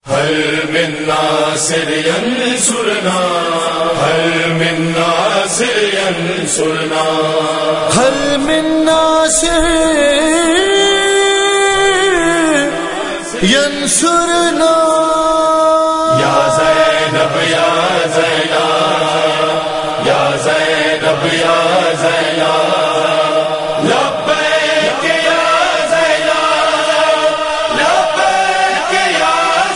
هل من ناصر ينصرنا هل من ناصر ينصرنا هل من ناصر ينصرنا یا زینب یا زینب یا زینب یا زینب لبیک یا زینب لبیک یا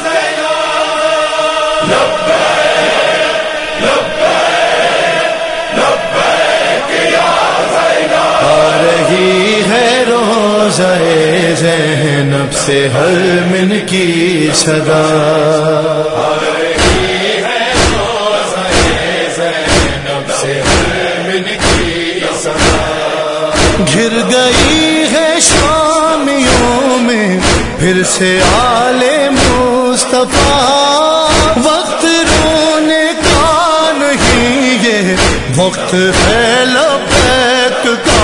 زینب لبیک لبیک لبیک یا زینب آ رہی ہے روزہ زینب سے ہر من کی صدا آ رہی ہے روزہ زینب سے ہر من کی صدا گھر گئی ہے شامیوں میں پھر سے آل مصطفیٰ وقت رونے کا نہیں یہ وقت ہے لبیک کا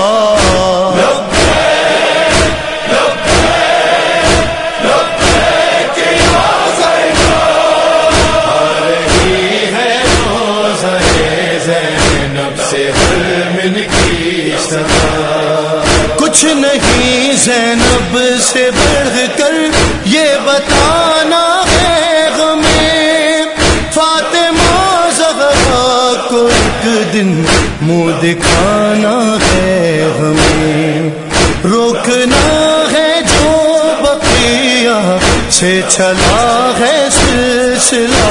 کچھ نہیں زینب سے بڑھ کر یہ بتانا ہے غمیں فاطمہ زہرا کو ایک دن منہ دکھانا ہے ہمیں روکنا ہے جو بقیہ سے چلا ہے سلسلہ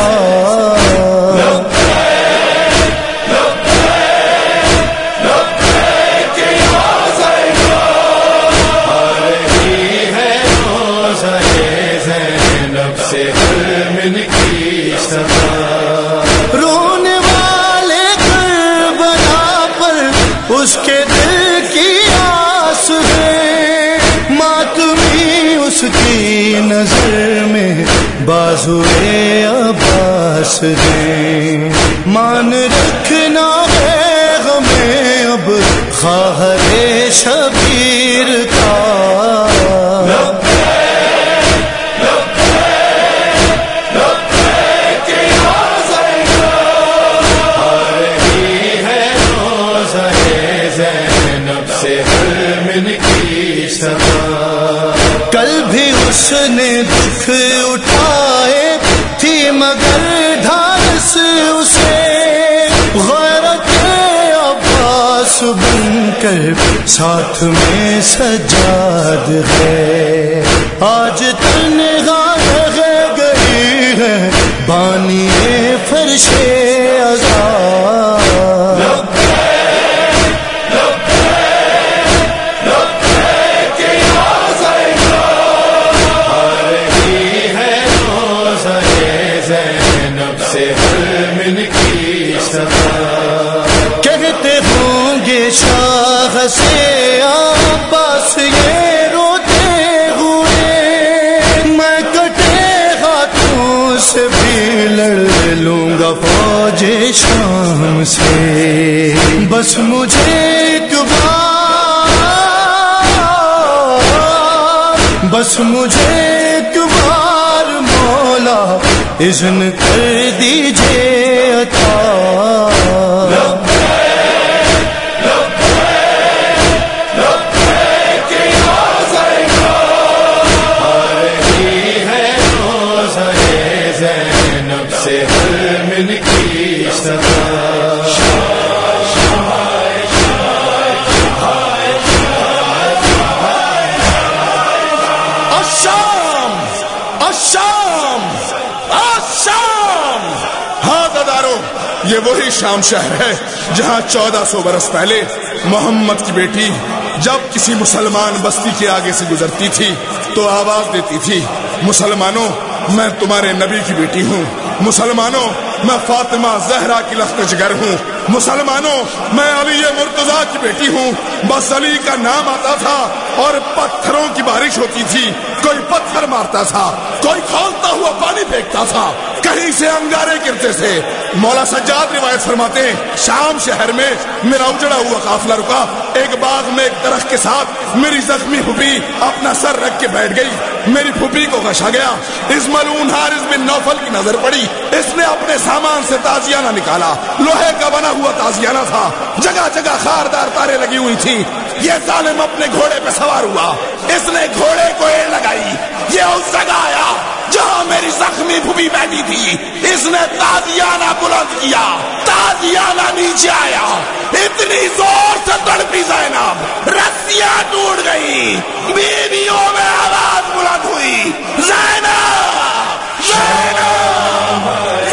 رونے والے کربلا پر اس کے دل کی آس ہے ماتمی اس کی نظر میں بازوئے عباس ہے مان رکھنا ہے ہمیں اب خواہر شبیر کا کل بھی اس نے دکھ اٹھائے تھی مگر ڈھارس اسے غیرت عباس بن کر ساتھ میں سجاد ہے آج تنہا رہ گئی ہے بانی فرش عذاب کہتے ہوں گے شاہ سے عباس یہ روتے ہوئے میں کٹے ہاتھوں سے بھی لڑ لوں گا فوج شام سے بس مجھے ایک بار بس مجھے ایک بار مولا اذن کر دیجئے عطا یہ وہی شام شہر ہے جہاں 1400 برس پہلے محمد کی بیٹی جب کسی مسلمان بستی کے آگے سے گزرتی تھی تو آواز دیتی تھی مسلمانوں میں تمہارے نبی کی بیٹی ہوں مسلمانوں میں فاطمہ زہرا کی لخت جگر ہوں مسلمانوں میں علی مرتضیٰ کی بیٹی ہوں بس علی کا نام آتا تھا اور پتھروں کی بارش ہوتی تھی کوئی پتھر مارتا تھا کوئی کھولتا ہوا پانی پھینکتا تھا کہیں سے انگارے گرتے تھے مولا سجاد روایت فرماتے ہیں شام شہر میں میرا اجڑا ہوا قافلہ رکا ایک باغ میں ایک درخت کے ساتھ میری زخمی پھوپھی اپنا سر رکھ کے بیٹھ گئی میری پھوپھی کو غشا گیا. اس ملعون حارث بن نوفل کی نظر پڑی. اس نے اپنے سامان سے تازیانہ نکالا. لوہے کا بنا ہوا تازیانہ تھا. جگہ جگہ خاردار تاریں لگی ہوئی تھی. یہ ظالم اپنے گھوڑے پہ سوار ہوا. اس نے گھوڑے کو ایڑ لگائی. یہ اس جگہ آیا جہاں میری زخمی پھوپھی بیٹھی تھی. اس نے تازیانہ بلند کیا. تازیانہ نیچے آیا. اتنی زور سے تڑپی زینب رسیاں ٹوٹ گئی. بیویوں میں آواز بلند ہوئی, زینب زینب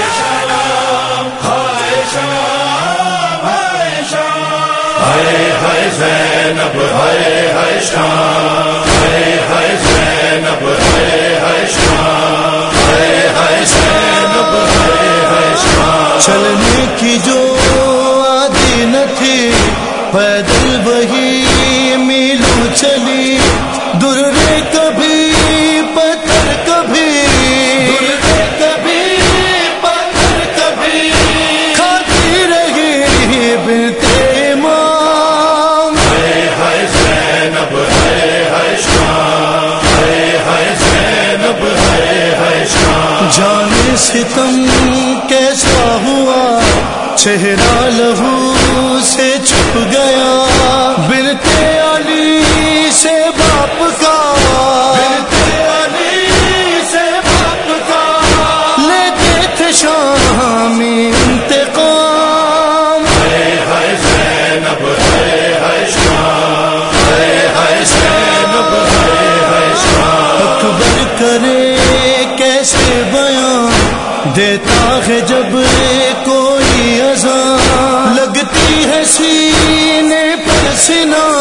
ہائے ہائے زینب ہائے ہائے شام ہائے ہائے زینب ہائے ہائے شام ہائے ہائے زینب ہائے ہائے شام. چلنے کی جو عادی نہ تھی پیدل وہی میلوں چلی. درے کبھی پتھر کبھی درے کبھی پتھر کبھی کھاتی رہی بنتے امام. ہائے ہائے زینب ہائے ہائے شام ہائے ہائے زینب ہائے ہائے شام. جانے ستم کیسا ہوا چہرہ لہو سے چھپ گیا. بنتے علی سے باپ کا بنتے علی سے باپ کا لیتے تھے شامی انتقام. ہائے ہائے زینب ہائے ہائے شام ہائے ہائے زینب ہائے ہائے شام. اکبر کرے کیسے بیان دیتا ہے جب کوئی اذان. لگتی ہے سینے پر سینہ